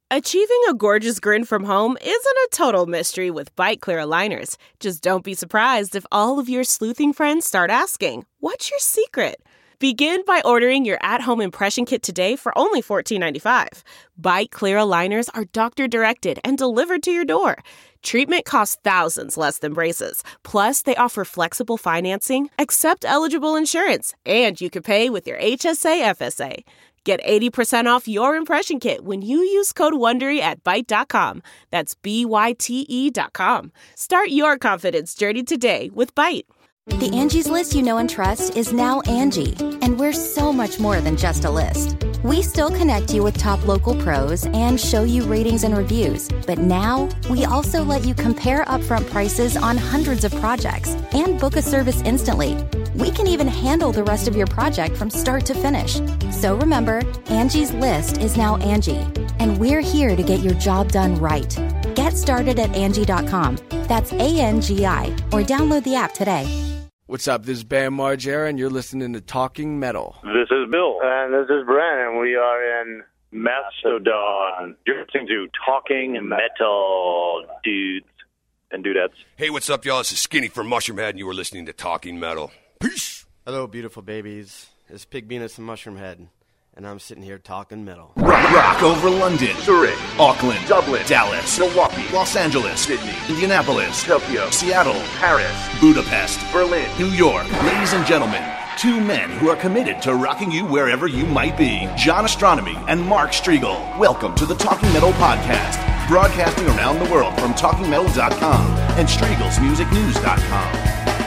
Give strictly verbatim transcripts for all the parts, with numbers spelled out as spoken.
Achieving a gorgeous grin from home isn't a total mystery with Byte Clear aligners. Just don't be surprised if all of your sleuthing friends start asking, "What's your secret?" Begin by ordering your at-home impression kit today for only fourteen ninety-five. Byte Clear aligners are doctor-directed and delivered to your door. Treatment costs thousands less than braces. Plus, they offer flexible financing, accept eligible insurance, and you can pay with your H S A F S A. Get eighty percent off your impression kit when you use code WONDERY at byte dot com. That's B Y T E dot com. Start your confidence journey today with Byte. The Angie's List you know and trust is now Angie, and we're so much more than just a list. We still connect you with top local pros and show you ratings and reviews, but now we also let you compare upfront prices on hundreds of projects and book a service instantly. We can even handle the rest of your project from start to finish. So remember, Angie's List is now Angie, and we're here to get your job done right. Get started at Angie dot com. That's A N G I, or download the app today. What's up? This is Bam Margera, and you're listening to Talking Metal. This is Bill. And this is Brent, and we are in Mastodon. You're listening to Talking Metal, dudes and dudettes. Hey, what's up, y'all? This is Skinny from Mushroomhead, and you are listening to Talking Metal. Peace! Hello, beautiful babies. It's Pig Venus and Mushroomhead, and I'm sitting here talking metal. Rock, rock over London, Zurich, Auckland, Dublin, Dallas, Milwaukee, Los Angeles, Sydney, Indianapolis, Tokyo, Seattle, Paris, Budapest, Berlin, New York. Ladies and gentlemen, two men who are committed to rocking you wherever you might be. John Astronomy and Mark Striegel. Welcome to the Talking Metal Podcast, broadcasting around the world from talking metal dot com and Striegels Music News dot com.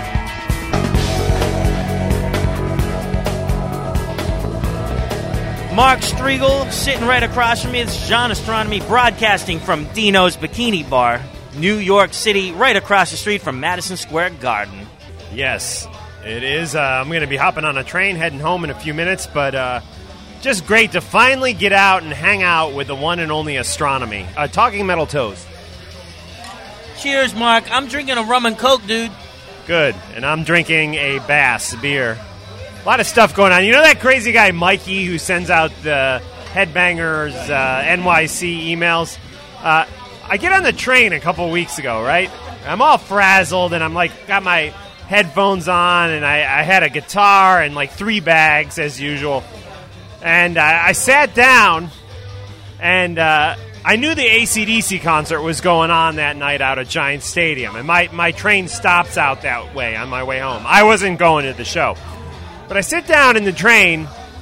Mark Striegel sitting right across from me. It's John Astronomy broadcasting from Dino's Bikini Bar, New York City, right across the street from Madison Square Garden. Yes, it is. Uh, I'm going to be hopping on a train heading home in a few minutes, but uh, just great to finally get out and hang out with the one and only Astronomy. Uh, Talking Metal Toast. Cheers, Mark. I'm drinking a rum and coke, dude. Good. And I'm drinking a Bass beer. A lot of stuff going on. You know that crazy guy Mikey who sends out the Headbangers uh, N Y C emails? Uh, I get on the train a couple weeks ago, right? I'm all frazzled, and I'm like, got my headphones on, and I, I had a guitar and like three bags as usual. And uh, I sat down, and uh, I knew the A C D C concert was going on that night out at Giant Stadium, and my, my train stops out that way on my way home. I wasn't going to the show. But I sit down in the train,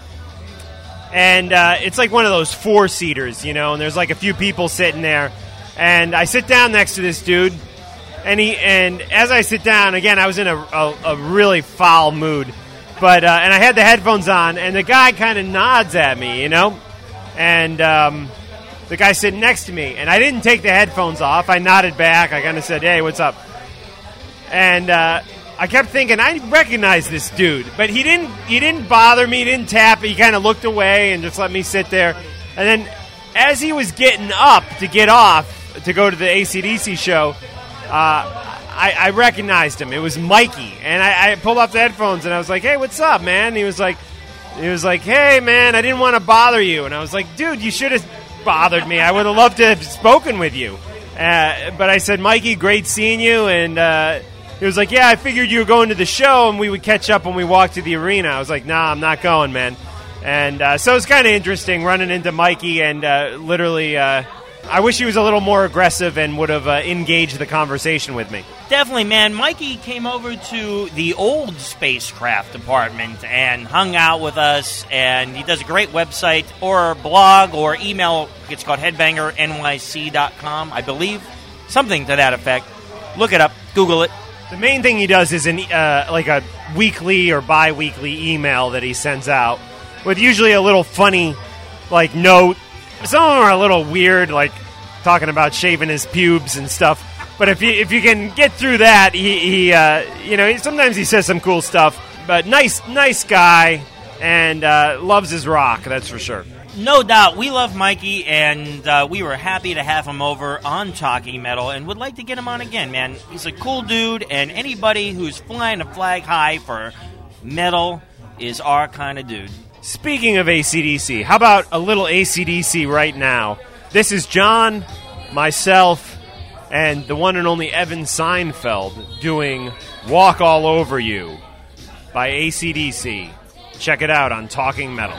and uh, it's like one of those four-seaters, you know, and there's like a few people sitting there. And I sit down next to this dude, and he and as I sit down, again, I was in a, a, a really foul mood. But uh, and I had the headphones on, and the guy kind of nods at me, you know, and um, the guy sitting next to me. And I didn't take the headphones off. I nodded back. I kind of said, "Hey, what's up?" And uh I kept thinking, I recognize this dude, but he didn't he didn't bother me, he didn't tap, he kind of looked away and just let me sit there. And then as he was getting up to get off to go to the A C D C show, uh, I, I recognized him. It was Mikey. And I, I pulled off the headphones and I was like, "Hey, what's up, man?" And he was like, he was like, "Hey, man, I didn't want to bother you." And I was like, "Dude, you should have bothered me. I would have loved to have spoken with you." Uh, but I said, "Mikey, great seeing you." And uh he was like, "Yeah, I figured you were going to the show and we would catch up when we walked to the arena." I was like, "Nah, I'm not going, man." And uh, so it was kind of interesting running into Mikey, and uh, literally, uh, I wish he was a little more aggressive and would have uh, engaged the conversation with me. Definitely, man. Mikey came over to the old spacecraft department and hung out with us, and he does a great website or blog or email. It's called headbanger N Y C dot com, I believe. Something to that effect. Look it up. Google it. The main thing he does is an uh, like a weekly or bi-weekly email that he sends out with usually a little funny, like, note. Some of them are a little weird, like talking about shaving his pubes and stuff. But if you if you can get through that, he, he uh, you know, sometimes he says some cool stuff. But nice, nice guy, and uh, loves his rock, that's for sure. No doubt. We love Mikey, and uh, we were happy to have him over on Talking Metal and would like to get him on again, man. He's a cool dude, and anybody who's flying a flag high for metal is our kind of dude. Speaking of A C D C, how about a little A C D C right now? This is John, myself, and the one and only Evan Seinfeld doing Walk All Over You by A C D C. Check it out on Talking Metal.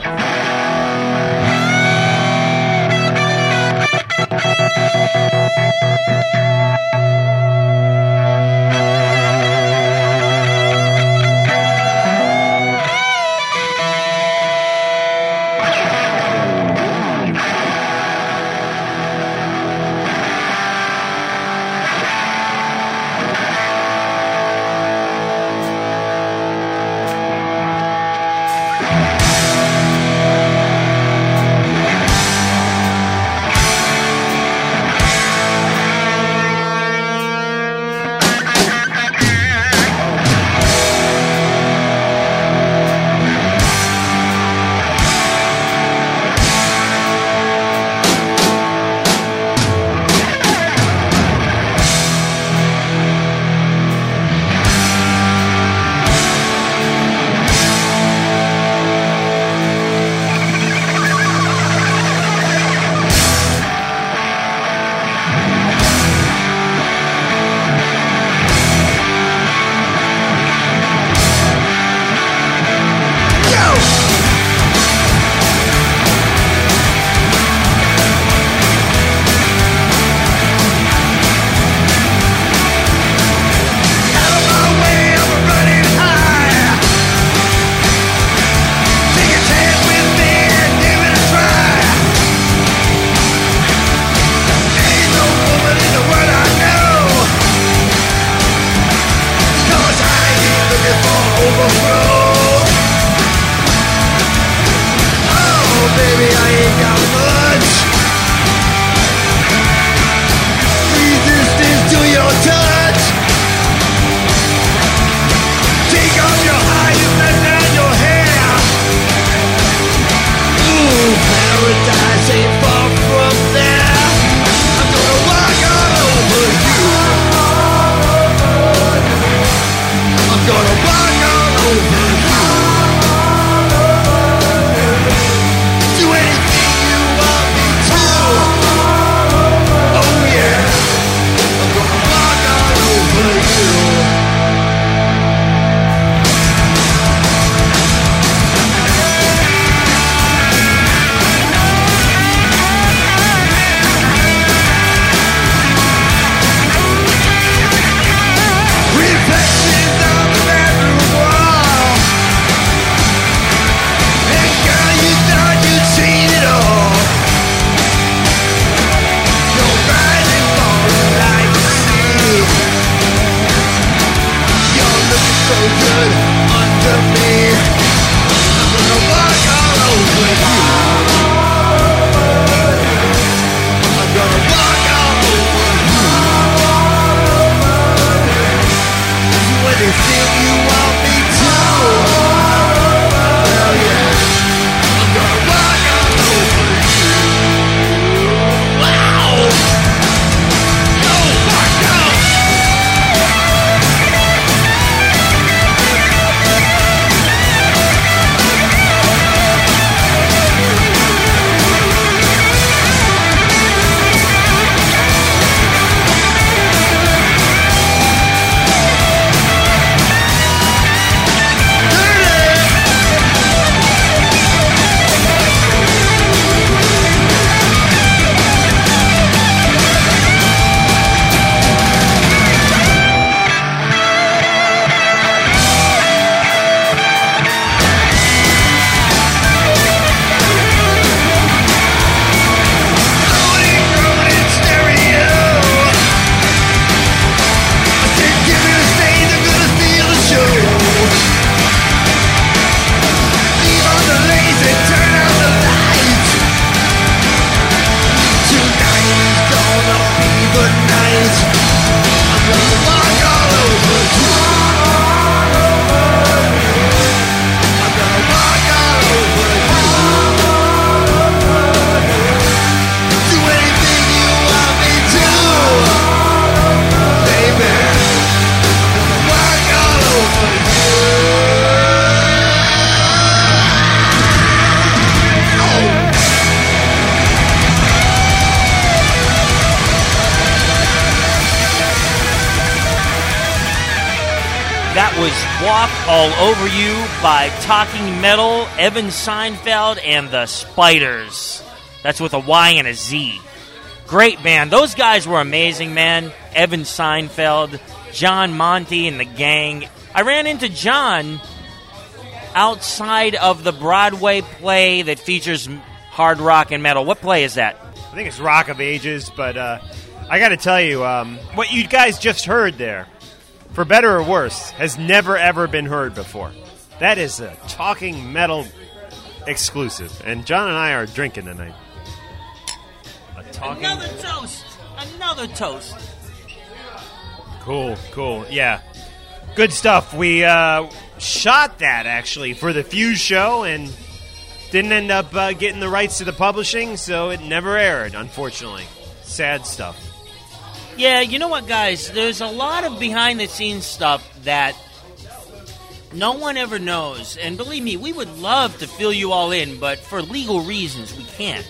was Walk All Over You by Talking Metal, Evan Seinfeld, and the Spiders. That's with a Y and a Z. Great band. Those guys were amazing, man. Evan Seinfeld, John Monty, and the gang. I ran into John outside of the Broadway play that features hard rock and metal. What play is that? I think it's Rock of Ages, but uh, I got to tell you, um, what you guys just heard there, for better or worse, has never, ever been heard before. That is a Talking Metal exclusive, and John and I are drinking tonight. A talking... Another toast! Another toast! Cool, cool, yeah. Good stuff. We uh, shot that, actually, for the Fuse show, and didn't end up uh, getting the rights to the publishing, so it never aired, unfortunately. Sad stuff. Yeah, you know what, guys? There's a lot of behind-the-scenes stuff that no one ever knows. And believe me, we would love to fill you all in, but for legal reasons, we can't.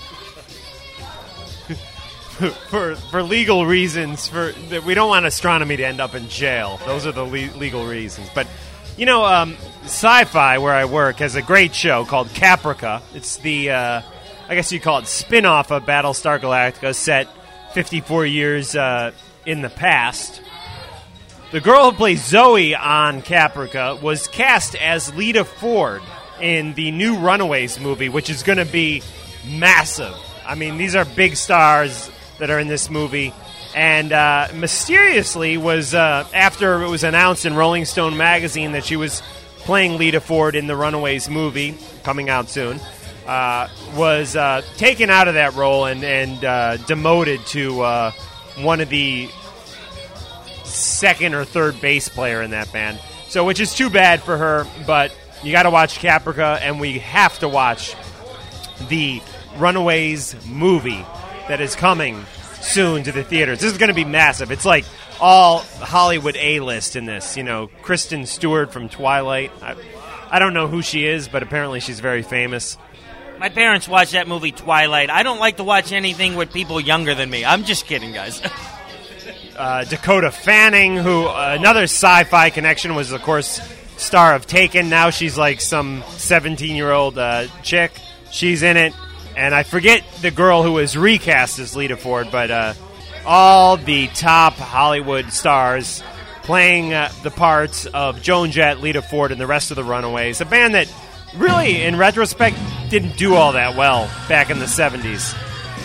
for for legal reasons, for we don't want astronomy to end up in jail. Those are the le- legal reasons. But, you know, um, Sci-Fi, where I work, has a great show called Caprica. It's the, uh, I guess you call it, spin-off of Battlestar Galactica, set fifty-four years uh, in the past. The girl who plays Zoe on Caprica was cast as Lita Ford in the new Runaways movie, which is going to be massive. I mean, these are big stars that are in this movie. And uh, mysteriously was, uh, after it was announced in Rolling Stone magazine that she was playing Lita Ford in the Runaways movie, coming out soon, uh, was uh, taken out of that role and, and uh, demoted to uh, one of the second or third bass player in that band. So, which is too bad for her, but you got to watch Caprica, and we have to watch the Runaways movie that is coming soon to the theaters. This is going to be massive. It's like all Hollywood A-list in this. You know, Kristen Stewart from Twilight. I, I don't know who she is, but apparently she's very famous. My parents watched that movie Twilight. I don't like to watch anything with people younger than me. I'm just kidding, guys. uh, Dakota Fanning, who uh, another Sci-Fi connection, was, of course, star of Taken. Now she's like some seventeen-year-old uh, chick. She's in it. And I forget the girl who was recast as Lita Ford, but uh, all the top Hollywood stars playing uh, the parts of Joan Jett, Lita Ford, and the rest of the Runaways. A band that really, in retrospect, didn't do all that well back in the seventies.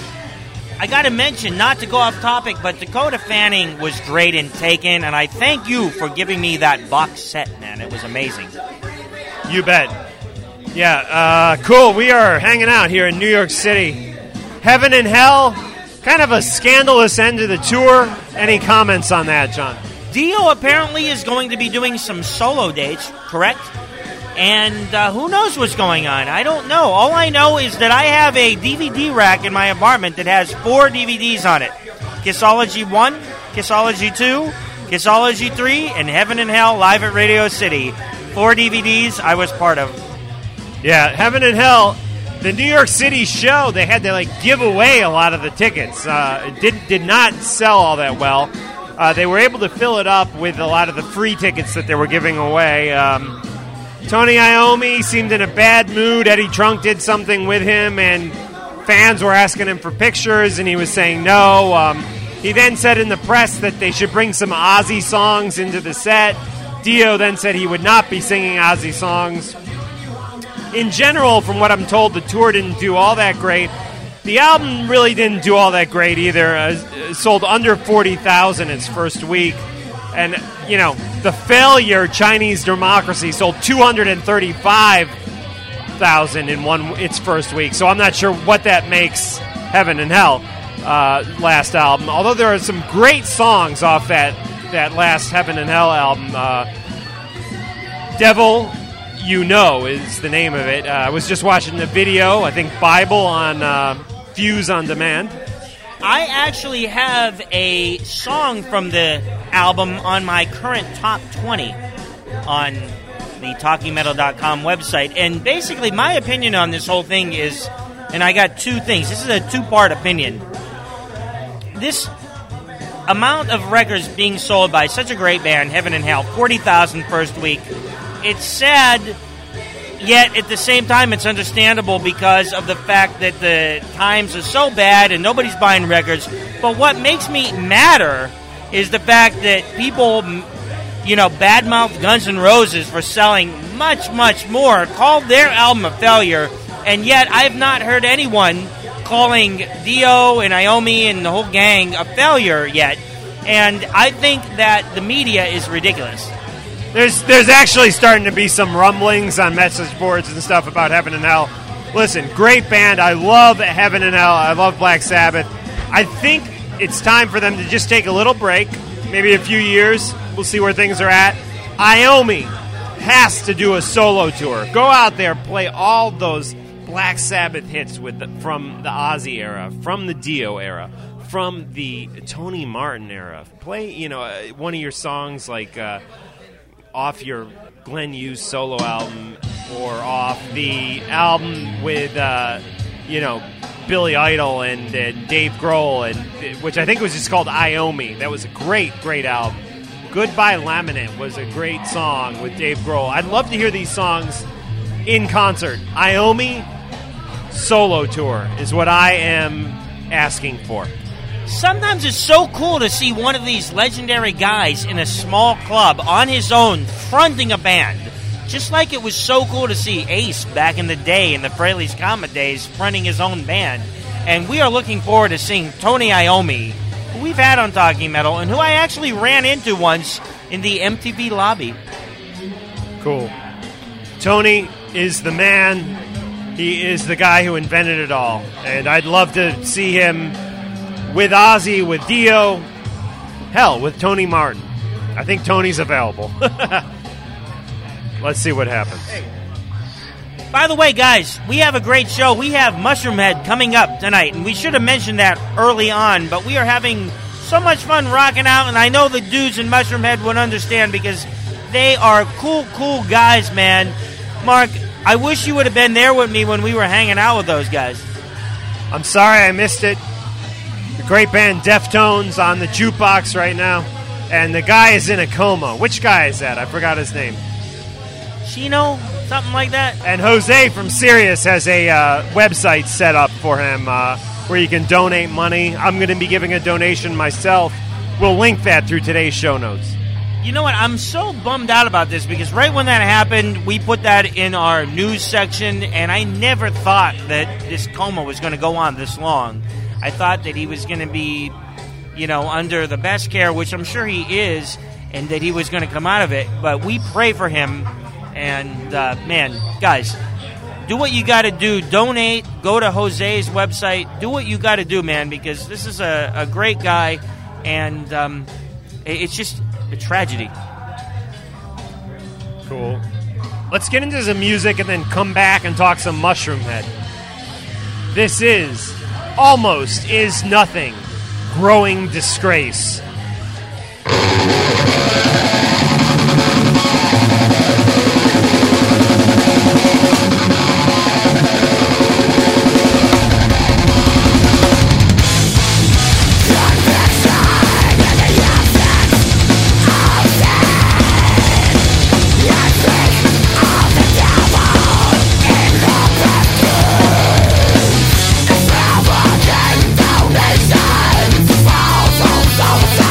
I got to mention, not to go off topic, but Dakota Fanning was great in Taken, and I thank you for giving me that box set, man. It was amazing. You bet. Yeah, uh, cool. We are hanging out here in New York City. Heaven and Hell, kind of a scandalous end to the tour. Any comments on that, John? Dio apparently is going to be doing some solo dates, correct? And uh, who knows what's going on? I don't know. All I know is that I have a D V D rack in my apartment that has four D V Ds on it. Kissology one, Kissology two, Kissology three, and Heaven and Hell live at Radio City. Four D V Ds I was part of. Yeah, Heaven and Hell, the New York City show, they had to like give away a lot of the tickets. Uh, it did, did not sell all that well. Uh, they were able to fill it up with a lot of the free tickets that they were giving away. Um, Tony Iommi seemed in a bad mood. Eddie Trunk did something with him, and fans were asking him for pictures, and he was saying no. Um, he then said in the press that they should bring some Ozzy songs into the set. Dio then said he would not be singing Ozzy songs. In general, from what I'm told, the tour didn't do all that great. The album really didn't do all that great either. Uh, sold under forty thousand its first week. And, you know, the failure, Chinese Democracy, sold two hundred thirty-five thousand in one its first week. So I'm not sure what that makes Heaven and Hell uh, last album. Although there are some great songs off that, that last Heaven and Hell album. Uh, Devil... You Know is the name of it. Uh, I was just watching the video, I think Bible on uh, Fuse On Demand. I actually have a song from the album on my current top twenty on the talking metal dot com website. And basically my opinion on this whole thing is, and I got two things. This is a two-part opinion. This amount of records being sold by such a great band, Heaven and Hell, forty thousand first week, it's sad, yet at the same time it's understandable because of the fact that the times are so bad and nobody's buying records. But what makes me madder is the fact that people, you know, badmouth Guns N' Roses for selling much, much more, called their album a failure, and yet I've not heard anyone calling Dio and Iommi and the whole gang a failure yet. And I think that the media is ridiculous. There's there's actually starting to be some rumblings on message boards and stuff about Heaven and Hell. Listen, great band. I love Heaven and Hell. I love Black Sabbath. I think it's time for them to just take a little break, maybe a few years. We'll see where things are at. Iommi has to do a solo tour. Go out there, play all those Black Sabbath hits with the, from the Ozzy era, from the Dio era, from the Tony Martin era. Play, you know, uh, one of your songs like uh, off your Glenn Hughes solo album or off the album with, uh, you know, Billy Idol and, and Dave Grohl, and which I think was just called Iommi. That was a great, great album. Goodbye Laminate was a great song with Dave Grohl. I'd love to hear these songs in concert. Iommi solo tour is what I am asking for. Sometimes it's so cool to see one of these legendary guys in a small club on his own fronting a band. Just like it was so cool to see Ace back in the day, in the Fraley's Comet days, fronting his own band. And we are looking forward to seeing Tony Iommi, who we've had on Talking Metal, and who I actually ran into once in the M T V lobby. Cool. Tony is the man. He is the guy who invented it all. And I'd love to see him with Ozzy, with Dio, hell, with Tony Martin. I think Tony's available. Let's see what happens. By the way, guys, we have a great show. We have Mushroomhead coming up tonight, and we should have mentioned that early on, but we are having so much fun rocking out, and I know the dudes in Mushroomhead would understand because they are cool, cool guys, man. Mark, I wish you would have been there with me when we were hanging out with those guys. I'm sorry I missed it. The great band Deftones on the jukebox right now, and the guy is in a coma. Which guy is that? I forgot his name. Chino? Something like that? And Jose from Sirius has a uh, website set up for him uh, where you can donate money. I'm going to be giving a donation myself. We'll link that through today's show notes. You know what? I'm so bummed out about this because right when that happened, we put that in our news section, and I never thought that this coma was going to go on this long. I thought that he was going to be, you know, under the best care, which I'm sure he is, and that he was going to come out of it. But we pray for him. And, uh, man, guys, do what you got to do. Donate. Go to Jose's website. Do what you got to do, man, because this is a, a great guy, and um, it's just a tragedy. Cool. Let's get into some music and then come back and talk some Mushroomhead. This is Almost Is Nothing, Growing Disgrace. Donations, falls on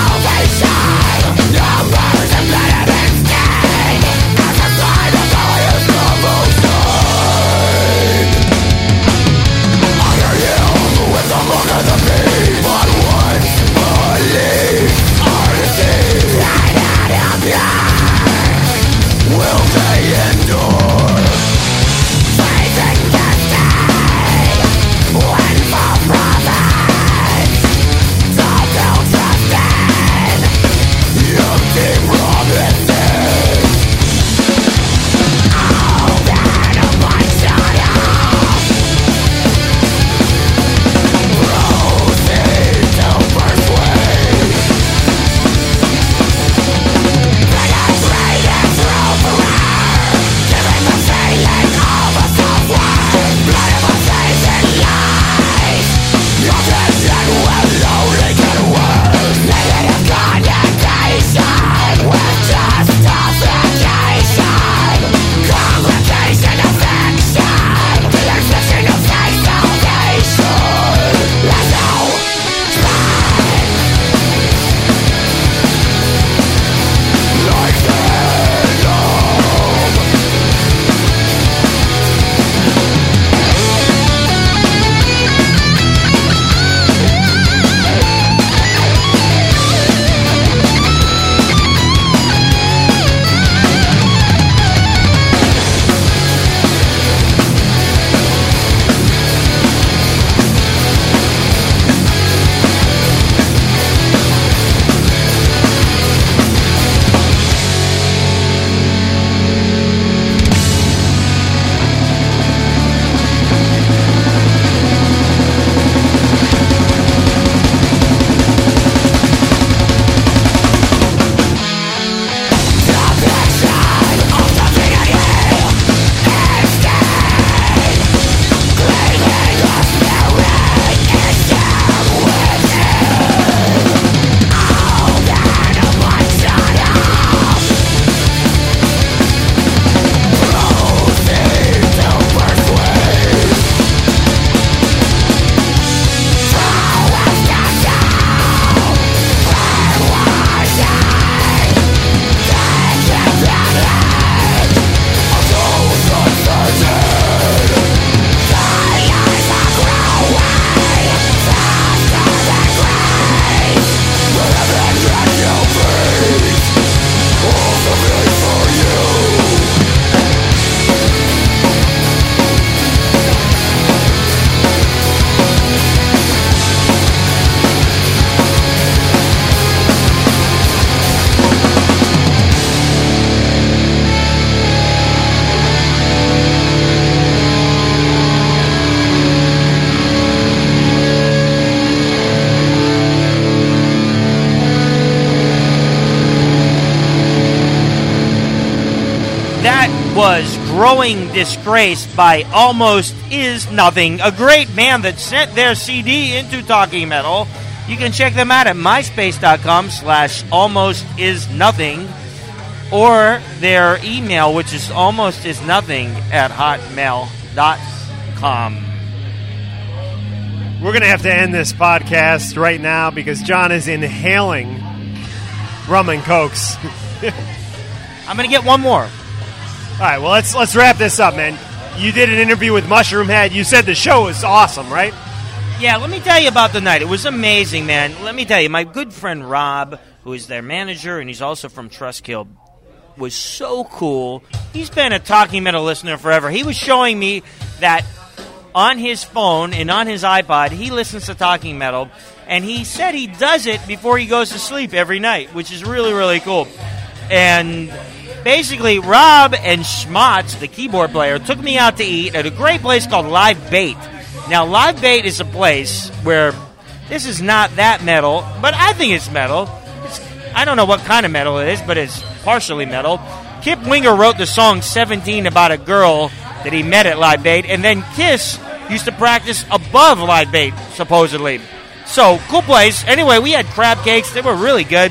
was Growing Disgrace by Almost Is Nothing, a great band that sent their C D into Talking Metal. You can check them out at myspace.com slash almost is nothing, or their email, which is almost is nothing at hotmail dot com. We're going to have to end this podcast right now because John is inhaling rum and cokes. I'm going to get one more. All right, well, let's let's wrap this up, man. You did an interview with Mushroom Head. You said the show was awesome, right? Yeah, let me tell you about the night. It was amazing, man. Let me tell you, my good friend Rob, who is their manager, and he's also from Trustkill, was so cool. He's been a Talking Metal listener forever. He was showing me that on his phone and on his iPod, he listens to Talking Metal, and he said he does it before he goes to sleep every night, which is really, really cool. And basically, Rob and Schmatz, the keyboard player, took me out to eat at a great place called Live Bait. Now, Live Bait is a place where this is not that metal, but I think it's metal. It's, I don't know what kind of metal it is, but it's partially metal. Kip Winger wrote the song seventeen about a girl that he met at Live Bait, and then Kiss used to practice above Live Bait, supposedly. So, cool place. Anyway, we had crab cakes. They were really good.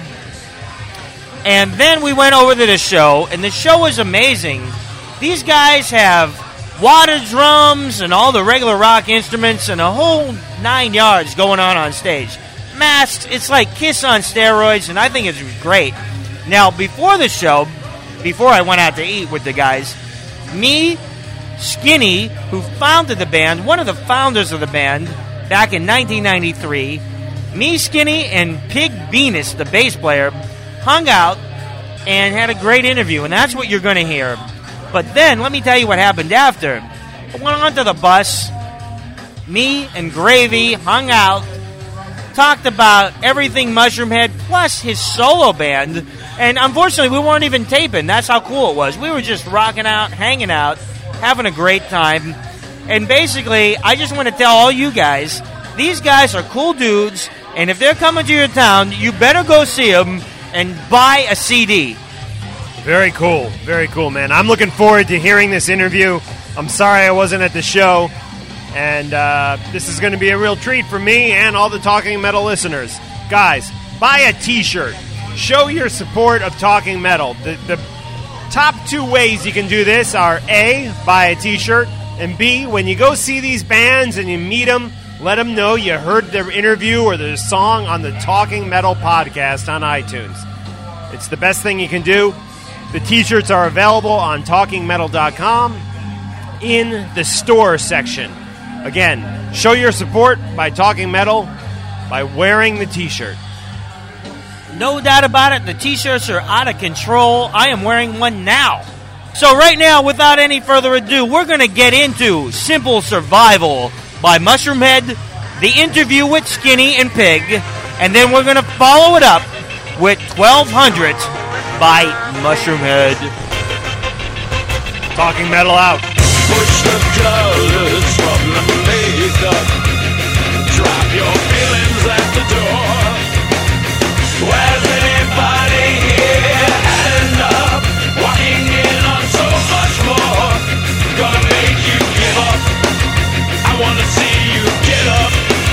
And then we went over to the show, and the show was amazing. These guys have water drums and all the regular rock instruments and a whole nine yards going on on stage. Masks, it's like Kiss on steroids, and I think it's great. Now, before the show, before I went out to eat with the guys, me, Skinny, who founded the band, one of the founders of the band, back in nineteen ninety-three, me, Skinny, and Pig Venus, the bass player, hung out and had a great interview, and that's what you're going to hear. But then, let me tell you what happened after. I went onto the bus, me and Gravy hung out, talked about everything Mushroom Head, plus his solo band, and unfortunately, we weren't even taping. That's how cool it was. We were just rocking out, hanging out, having a great time, and basically, I just want to tell all you guys, these guys are cool dudes, and if they're coming to your town, you better go see them and buy a C D. Very cool. Very cool, man. I'm looking forward to hearing this interview. I'm sorry I wasn't at the show, and uh, this is going to be a real treat for me and all the Talking Metal listeners. Guys, buy a T-shirt. Show your support of Talking Metal. The, the top two ways you can do this are A, buy a T-shirt, and B, when you go see these bands and you meet them, let them know you heard their interview or their song on the Talking Metal podcast on iTunes. It's the best thing you can do. The T-shirts are available on talking metal dot com in the store section. Again, show your support by Talking Metal by wearing the T-shirt. No doubt about it, the T-shirts are out of control. I am wearing one now. So right now, without any further ado, we're going to get into Simple Survival by Mushroom Head, the interview with Skinny and Pig, and then we're going to follow it up with twelve hundred by Mushroom Head. Talking Metal out. Push the colors from the makeup. Drop your feelings at the door. Has anybody here had enough? Walking in on so much more. Gonna make you give up. I wanna see you get up.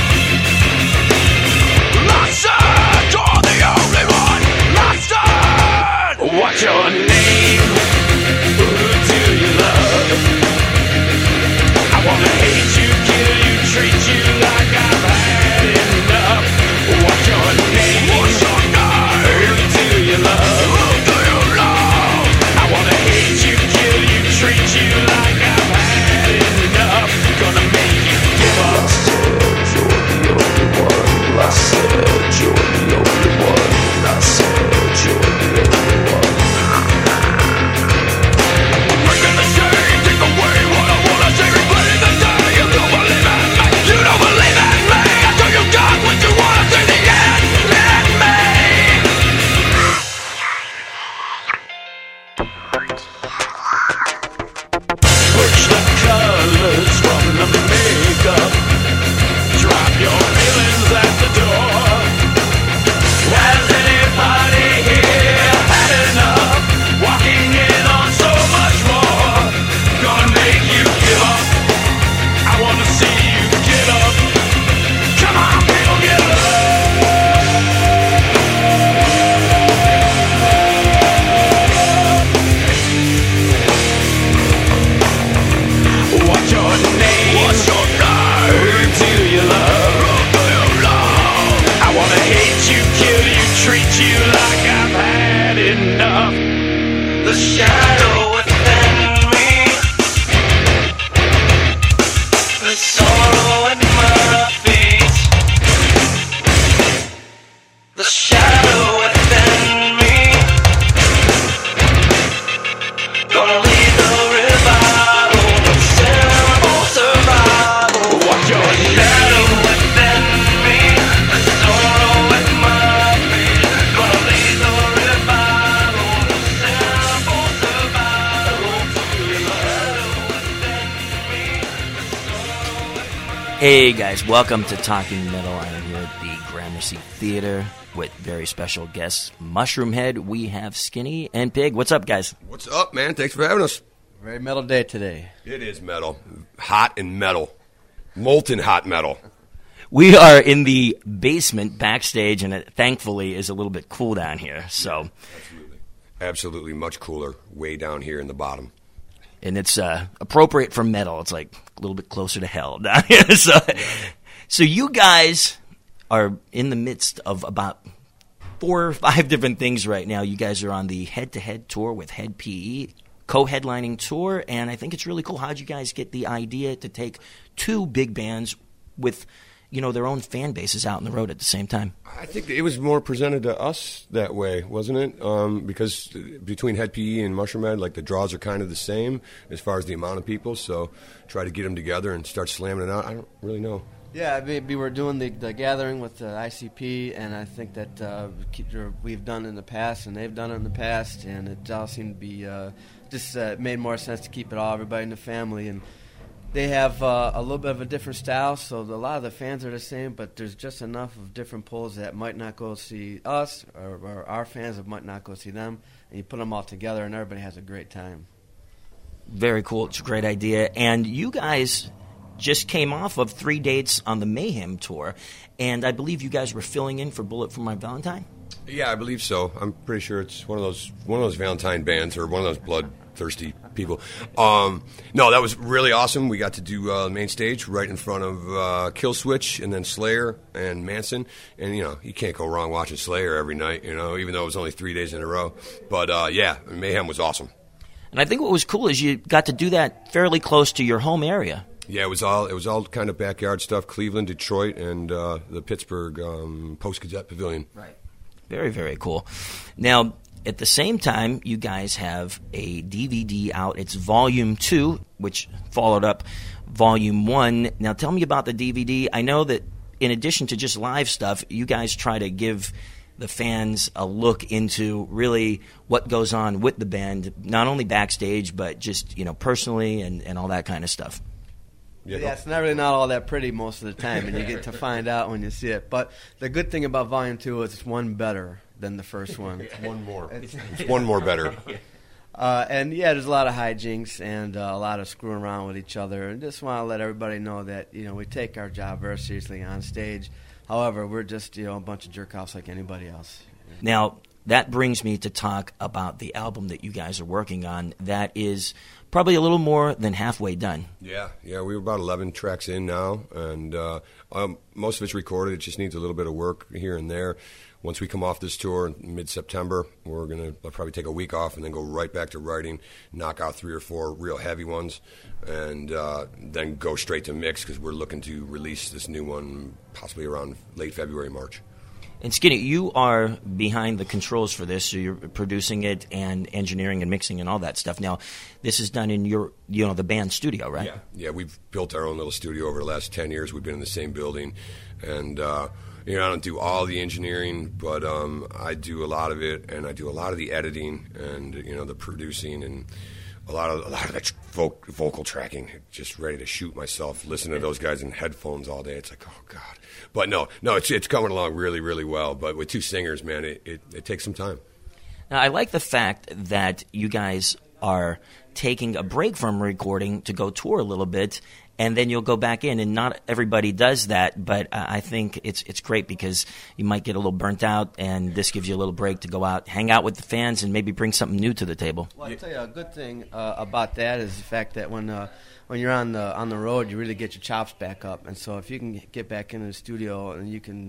Master, you're the only one. Master, what's your name? Who do you love? I wanna hate you, kill you, treat you treat you like I've had enough. The shadow within me, the sorrow at my feet, the shadow within me, gonna lead the revival, the simple survival. Watch your shadow within me, the sorrow at my feet, gonna lead the revival, the simple survival. Hey guys, welcome to Talking Metal. I am here at the Gramercy Theater with very special guests, Mushroomhead. We have Skinny and Pig. What's up, guys? What's up, man? Thanks for having us. Very metal day today. It is metal. Hot and metal. Molten hot metal. We are in the basement backstage, and it thankfully is a little bit cool down here. So, Absolutely. Absolutely much cooler way down here in the bottom. and it's uh, appropriate for metal. It's like a little bit closer to hell down here. So, so you guys are in the midst of about four or five different things right now. You guys are on the head-to-head tour with Head P E, co-headlining tour, and I think it's really cool. How'd you guys get the idea to take two big bands with, you know, their own fan bases out on the road at the same time? I think it was more presented to us that way, wasn't it? Um, because between Head P E and Mushroomhead, like the draws are kind of the same as far as the amount of people. So try to get them together and start slamming it out. I don't really know. Yeah, maybe we're doing the, the gathering with the I C P, and I think that uh, keep, we've done it in the past, and they've done it in the past, and it all seemed to be uh, just uh, made more sense to keep it all, everybody in the family. And they have uh, a little bit of a different style, so a lot of the fans are the same, but there's just enough of different pulls that might not go see us, or, or our fans that might not go see them, and you put them all together, and everybody has a great time. Very cool. It's a great idea. And you guys just came off of three dates on the Mayhem tour, and I believe you guys were filling in for Bullet for My Valentine? Yeah, I believe so. I'm pretty sure it's one of those one of those Valentine bands or one of those bloodthirsty people. Um, no, that was really awesome. We got to do uh, the main stage right in front of uh, Killswitch and then Slayer and Manson. And, you know, you can't go wrong watching Slayer every night, you know, even though it was only three days in a row. But, uh, yeah, Mayhem was awesome. And I think what was cool is you got to do that fairly close to your home area. Yeah, it was all it was all kind of backyard stuff. Cleveland, Detroit, and uh, the Pittsburgh um, Post Gazette Pavilion. Right. Very, very cool. Now, at the same time, you guys have a D V D out. It's Volume two, which followed up Volume one. Now, tell me about the D V D. I know that in addition to just live stuff, you guys try to give the fans a look into really what goes on with the band, not only backstage, but just, you know, personally and, and all that kind of stuff. Yeah, yeah, it's not really not all that pretty most of the time, and you get to find out when you see it. But the good thing about Volume two is it's one better than the first one. It's one more. It's, it's one more better. Uh, and, yeah, there's a lot of hijinks and uh, a lot of screwing around with each other. And just want to let everybody know that, you know, we take our job very seriously on stage. However, we're just, you know, a bunch of jerk-offs like anybody else. Now, that brings me to talk about the album that you guys are working on. That is probably a little more than halfway done. Yeah, yeah, we were about eleven tracks in now, and uh, um, most of it's recorded. It just needs a little bit of work here and there. Once we come off this tour in mid-September, we're going to probably take a week off and then go right back to writing, knock out three or four real heavy ones, and uh, then go straight to mix because we're looking to release this new one possibly around late February, March. And Skinny, you are behind the controls for this, so you're producing it and engineering and mixing and all that stuff. Now, this is done in your, you know, the band studio, right? Yeah, yeah. We've built our own little studio over the last ten years. We've been in the same building, and uh, you know, I don't do all the engineering, but um, I do a lot of it, and I do a lot of the editing and you know the producing and a lot of a lot of that voc- vocal tracking. Just ready to shoot myself, listening to those guys in headphones all day. It's like, oh God. But no, no, it's it's coming along really, really well. But with two singers, man, it, it, it takes some time. Now, I like the fact that you guys are taking a break from recording to go tour a little bit, and then you'll go back in. And not everybody does that, but I think it's it's great because you might get a little burnt out, and this gives you a little break to go out, hang out with the fans, and maybe bring something new to the table. Well, I'll tell you, a good thing uh, about that is the fact that when uh, when you're on the on the road, you really get your chops back up. And so if you can get back into the studio and you can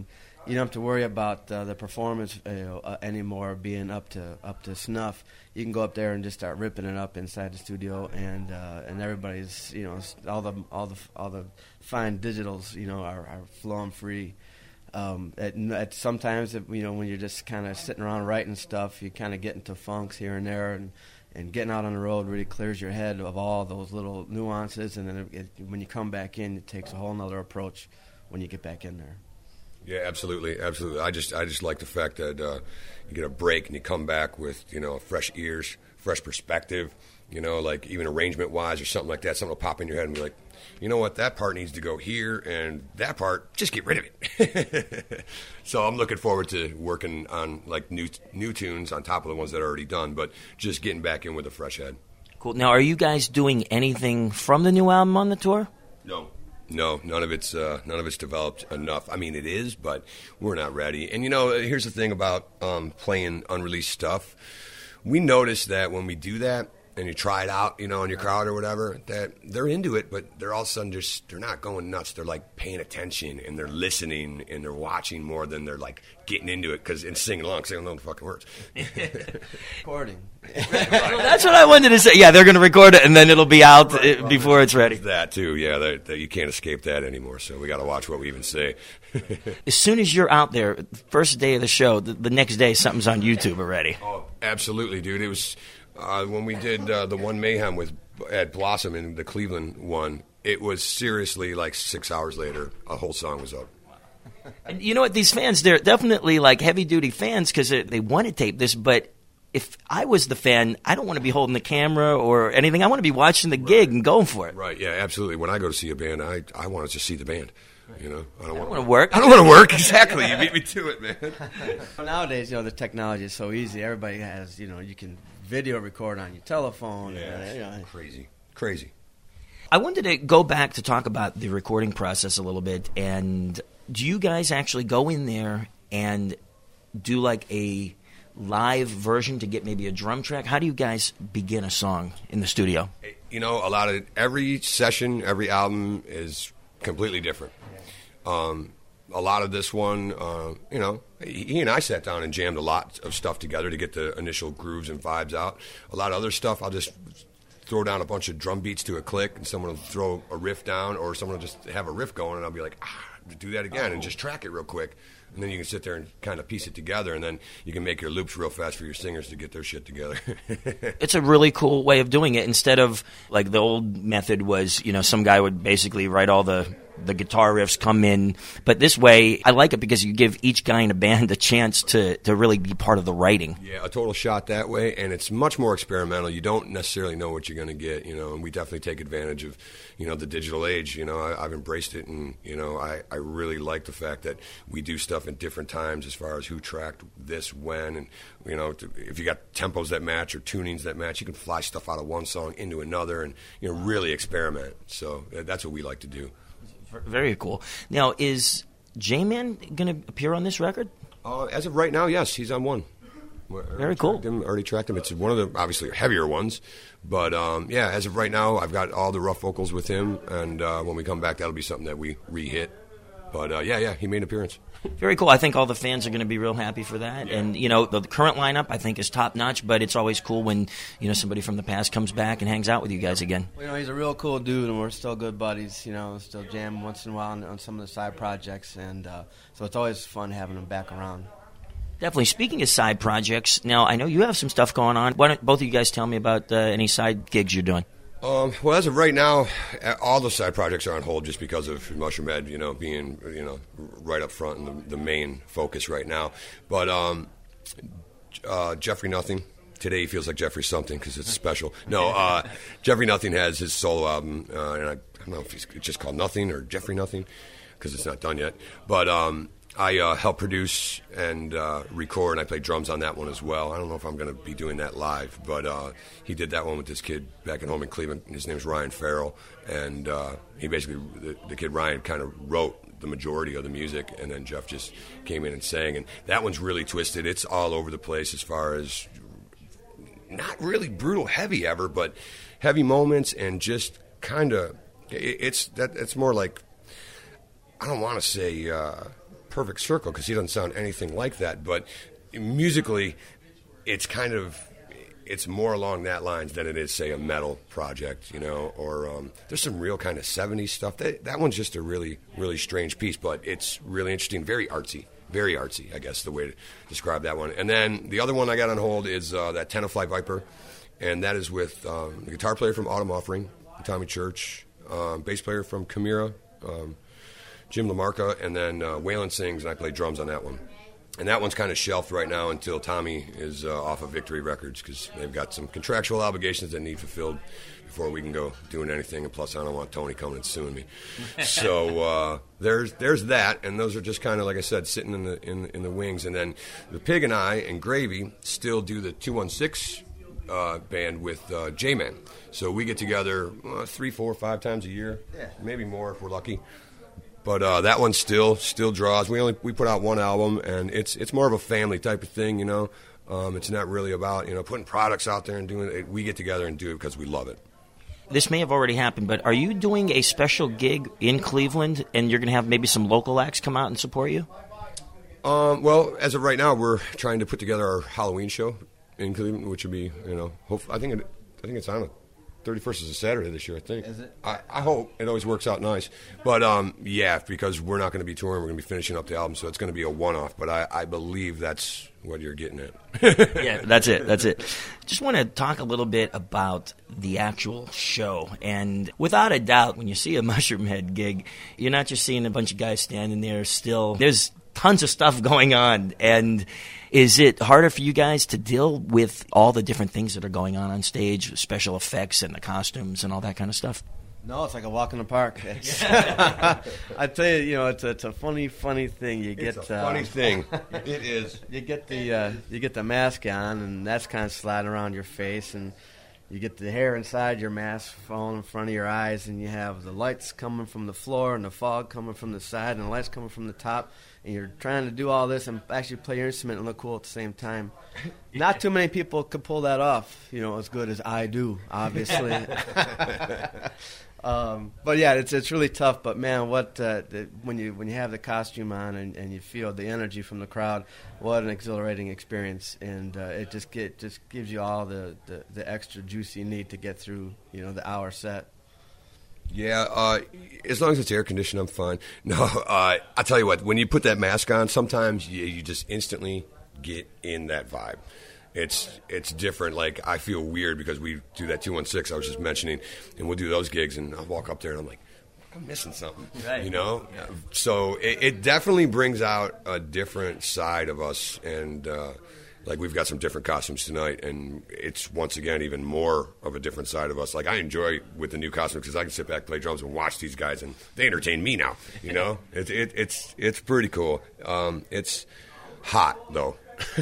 you don't have to worry about uh, the performance you know, uh, anymore being up to up to snuff. You can go up there and just start ripping it up inside the studio, and uh, and everybody's you know all the all the all the fine digitals you know are, are flowing free. Um, at, at sometimes it, you know when you're just kind of sitting around writing stuff, you kind of get into funks here and there, and and getting out on the road really clears your head of all those little nuances, and then it, it, when you come back in, it takes a whole nother approach when you get back in there. Yeah, absolutely, absolutely. I just, I just like the fact that uh, you get a break and you come back with, you know, fresh ears, fresh perspective. You know, like even arrangement-wise or something like that, something will pop in your head and be like, you know what, that part needs to go here, and that part, just get rid of it. So I'm looking forward to working on like new new tunes on top of the ones that are already done, but just getting back in with a fresh head. Cool. Now, are you guys doing anything from the new album on the tour? No. No, none of it's uh, none of it's developed enough. I mean, it is, but we're not ready. And you know, here's the thing about um, playing unreleased stuff. We notice that when we do that, and you try it out, you know, in your crowd or whatever, that they're into it, but they're all of a sudden just, they're not going nuts. They're like paying attention, and they're listening, and they're watching more than they're like getting into it because and singing along, singing along the fucking words. Recording. Well, that's what I wanted to say. Yeah, they're going to record it, and then it'll be out right, it, before it's ready. That too, yeah. That, that you can't escape that anymore. So we got to watch what we even say. As soon as you're out there, first day of the show, the, the next day something's on YouTube already. Oh, absolutely, dude. It was. Uh, when we did uh, the one Mayhem with at Blossom in the Cleveland one, it was seriously like six hours later, a whole song was up. And you know what? These fans, they're definitely like heavy-duty fans because they want to tape this, but if I was the fan, I don't want to be holding the camera or anything. I want to be watching the gig and going for it. Right, yeah, absolutely. When I go to see a band, I, I want to just see the band. You know, I don't, I don't want to work. I don't want to work. Exactly. You beat me to it, man. Well, nowadays, you know, the technology is so easy. Everybody has, you know, you can video record on your telephone. Yeah, and, you know. crazy, crazy. I wanted to go back to talk about the recording process a little bit. And do you guys actually go in there and do like a live version to get maybe a drum track? How do you guys begin a song in the studio? You know, a lot of every session, every album is completely different. Um, a lot of this one, uh, you know, he and I sat down and jammed a lot of stuff together to get the initial grooves and vibes out. A lot of other stuff, I'll just throw down a bunch of drum beats to a click, and someone will throw a riff down, or someone will just have a riff going, and I'll be like, ah, do that again, and just track it real quick. And then you can sit there and kind of piece it together, and then you can make your loops real fast for your singers to get their shit together. It's a really cool way of doing it. Instead of, like, the old method was, you know, some guy would basically write all the, the guitar riffs, come in. But this way, I like it because you give each guy in a band a chance to, to really be part of the writing. Yeah, a total shot that way, and it's much more experimental. You don't necessarily know what you're going to get, you know, and we definitely take advantage of, you know, the digital age. You know, I, I've embraced it, and, you know, I, I really like the fact that we do stuff in different times as far as who tracked this when, and you know, to, if you got tempos that match or tunings that match, you can fly stuff out of one song into another, and you know, really experiment. So that's what we like to do. Very cool. Now, is J-Man going to appear on this record? Uh, as of right now, yes, he's on one. Very cool. Him, already tracked him. It's one of the obviously heavier ones, but um, yeah, as of right now, I've got all the rough vocals with him, and uh, when we come back, that'll be something that we re-hit. But uh, yeah, yeah, he made an appearance. Very cool. I think all the fans are going to be real happy for that. Yeah. And, you know, the current lineup, I think, is top-notch, but it's always cool when, you know, somebody from the past comes back and hangs out with you guys again. Well, you know, he's a real cool dude, and we're still good buddies, you know, still jam once in a while on, on some of the side projects, and uh, so it's always fun having him back around. Definitely. Speaking of side projects, now, I know you have some stuff going on. Why don't both of you guys tell me about uh, any side gigs you're doing? Um, well, as of right now, all the side projects are on hold just because of Mushroom Head, you know, being, you know, right up front and the, the main focus right now. But um, uh, Jeffrey Nothing, today he feels like Jeffrey something because it's special. No, uh, Jeffrey Nothing has his solo album, uh, and I, I don't know if it's just called Nothing or Jeffrey Nothing because it's not done yet. But um, I uh, help produce and uh, record, and I play drums on that one as well. I don't know if I'm going to be doing that live, but uh, he did that one with this kid back at home in Cleveland. His name's Ryan Farrell, and uh, he basically, the, the kid Ryan kind of wrote the majority of the music, and then Jeff just came in and sang, and that one's really twisted. It's all over the place as far as not really brutal heavy ever, but heavy moments and just kind of, it, it's that it's more like, I don't want to say... Uh, perfect circle because he doesn't sound anything like that. But musically, it's kind of it's more along that lines than it is, say, a metal project, you know. Or um, there's some real kind of seventies stuff. That that one's just a really really strange piece, but it's really interesting, very artsy. Very artsy, I guess, the way to describe that one. And then the other one I got on hold is uh, that Tenafly Viper, and that is with um, the guitar player from Autumn Offering, Tommy Church, um, bass player from Chimera, um, Jim LaMarca, and then uh, Waylon sings, and I play drums on that one. And that one's kind of shelved right now until Tommy is uh, off of Victory Records because they've got some contractual obligations that need fulfilled before we can go doing anything. And plus, I don't want Tony coming and suing me. So uh, there's there's that, and those are just kind of, like I said, sitting in the in, in the wings. And then the Pig and I and Gravy still do the two one six uh, band with uh, J-Man. So we get together uh, three, four, five times a year, yeah. maybe more if we're lucky. But uh, that one still still draws. We only we put out one album, and it's it's more of a family type of thing, you know. Um, it's not really about you know putting products out there and doing it. We get together and do it because we love it. This may have already happened, but are you doing a special gig in Cleveland, and you're going to have maybe some local acts come out and support you? Um, well, as of right now, we're trying to put together our Halloween show in Cleveland, which would be you know hope I think it, I think it's on it. thirty-first is a Saturday this year, I think. Is it? I, I hope. It always works out nice. But, um, yeah, because we're not going to be touring. We're going to be finishing up the album, so it's going to be a one-off. But I, I believe that's what you're getting at. Yeah, that's it. That's it. Just want to talk a little bit about the actual show. And without a doubt, when you see a Mushroomhead gig, you're not just seeing a bunch of guys standing there still. There's tons of stuff going on. And is it harder for you guys to deal with all the different things that are going on on stage, special effects and the costumes and all that kind of stuff? No, it's like a walk in the park. I tell you, you know, it's a, it's a funny, funny thing. You get it's a uh, funny thing. It is. You get the uh, you get the mask on, and that's kind of sliding around your face, and you get the hair inside your mask falling in front of your eyes, and you have the lights coming from the floor and the fog coming from the side and the lights coming from the top. And you're trying to do all this and actually play your instrument and look cool at the same time. Not too many people could pull that off, you know, as good as I do, obviously. um, but yeah, it's it's really tough. But man, what uh, the, when you when you have the costume on and, and you feel the energy from the crowd, what an exhilarating experience! And uh, it just get just gives you all the, the, the extra juice you need to get through, you know, the hour set. Yeah, uh, as long as it's air conditioned, I'm fine. No, uh, I'll tell you what, when you put that mask on, sometimes you, you just instantly get in that vibe. It's it's different. Like, I feel weird because we do that two one six I was just mentioning, and we'll do those gigs, and I'll walk up there, and I'm like, I'm missing something, right. you know? Yeah. So it, it definitely brings out a different side of us, and uh, like, we've got some different costumes tonight, and it's, once again, even more of a different side of us. Like, I enjoy with the new costumes because I can sit back, play drums, and watch these guys, and they entertain me now, you know? it, it, it's it's pretty cool. Um, it's hot, though.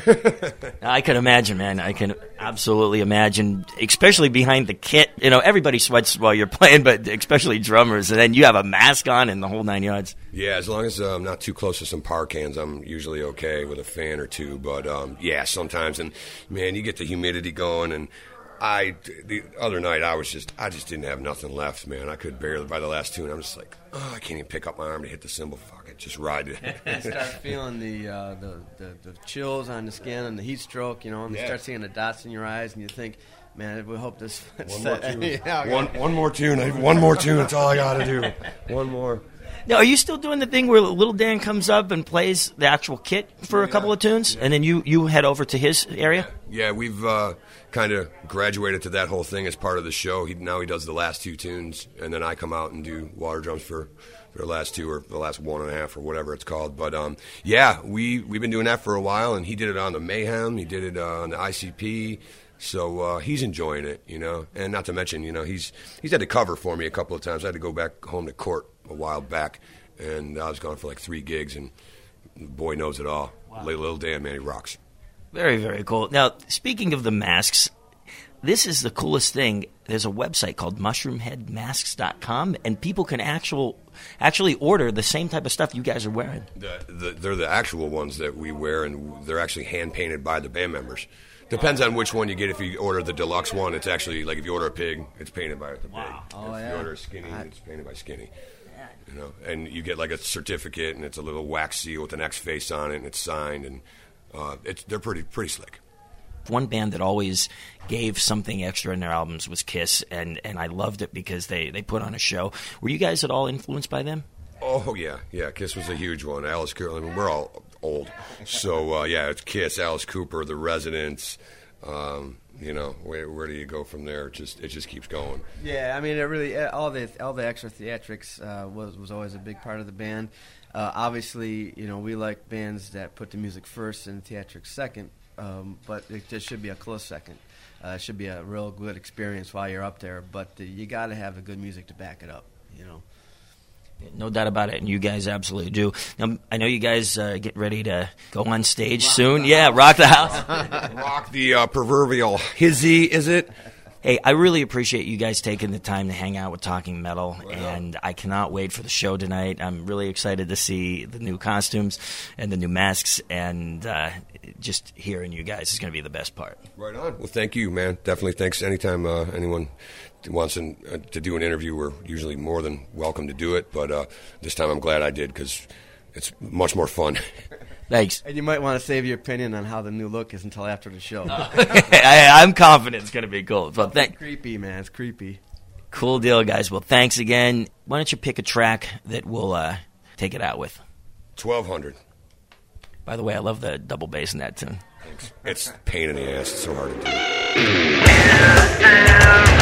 I can imagine, man. I can absolutely imagine, especially behind the kit. You know, everybody sweats while you're playing, but especially drummers. And then you have a mask on and the whole nine yards. Yeah, as long as uh, I'm not too close to some power cans, I'm usually okay with a fan or two. But, um, yeah, sometimes. And, man, you get the humidity going. And I, the other night, I was just, I just didn't have nothing left, man. I could barely, by the last tune, I'm just like, oh, I can't even pick up my arm to hit the cymbal. Fuck it, just ride it. You start feeling the, uh, the, the the chills on the skin and the heat stroke, you know, and yeah. you start seeing the dots in your eyes, and you think, man, we hope this. One more tune. yeah, one, one more tune. One more tune. That's all I got to do. One more. Now, are you still doing the thing where Little Dan comes up and plays the actual kit for a yeah. couple of tunes, yeah. and then you, you head over to his area? Yeah, we've uh, kind of graduated to that whole thing as part of the show. He, now he does the last two tunes, and then I come out and do water drums for, for the last two or the last one and a half or whatever it's called. But, um, yeah, we, we've been doing that for a while, and he did it on the Mayhem. He did it uh, on the I C P. So uh, he's enjoying it, you know. And not to mention, you know, he's he's had to cover for me a couple of times. I had to go back home to court a while back, and I was gone for like three gigs, and the boy knows it all. Wow. Little Dan, man, he rocks. Very, very cool. Now, speaking of the masks, this is the coolest thing. There's a website called mushroomhead masks dot com, and people can actual, actually order the same type of stuff you guys are wearing. The, the, they're the actual ones that we wear, and they're actually hand-painted by the band members. Depends on which one you get. If you order the deluxe one, it's actually, like, if you order a pig, it's painted by the pig. Wow. Oh, if yeah. you order a skinny, I, it's painted by Skinny. You know, and you get like a certificate, and it's a little wax seal with an X face on it, and it's signed, and uh, it's they're pretty pretty slick. One band that always gave something extra in their albums was Kiss, and, and I loved it because they, they put on a show. Were you guys at all influenced by them? Oh, yeah, yeah, Kiss was a huge one. Alice Cooper, I mean, we're all old. So, uh, yeah, it's Kiss, Alice Cooper, The Residents. Um, you know, where, where do you go from there? It just, it just keeps going. Yeah, I mean, it really, all the all the extra theatrics uh, was, was always a big part of the band. Uh, obviously, you know, we like bands that put the music first and the theatrics second, um, but it just should be a close second. Uh, it should be a real good experience while you're up there, but uh, you got to have the good music to back it up, you know. No doubt about it, and you guys absolutely do. Now, I know you guys uh, get ready to go on stage rock soon. Yeah, rock the house. Rock the uh, proverbial hizzy, is it? Hey, I really appreciate you guys taking the time to hang out with Talking Metal, Right and I cannot wait for the show tonight. I'm really excited to see the new costumes and the new masks, and uh, just hearing you guys is going to be the best part. Right on. Well, thank you, man. Definitely thanks. Anytime uh, anyone wants an, uh, to do an interview, we're usually more than welcome to do it, but uh, this time I'm glad I did because it's much more fun. Thanks. And you might want to save your opinion on how the new look is until after the show. I, I'm confident it's going to be cool. So thank- it's creepy, man. It's creepy. Cool deal, guys. Well, thanks again. Why don't you pick a track that we'll uh, take it out with? twelve hundred. By the way, I love the double bass in that tune. Thanks. It's a pain in the ass. It's so hard to do.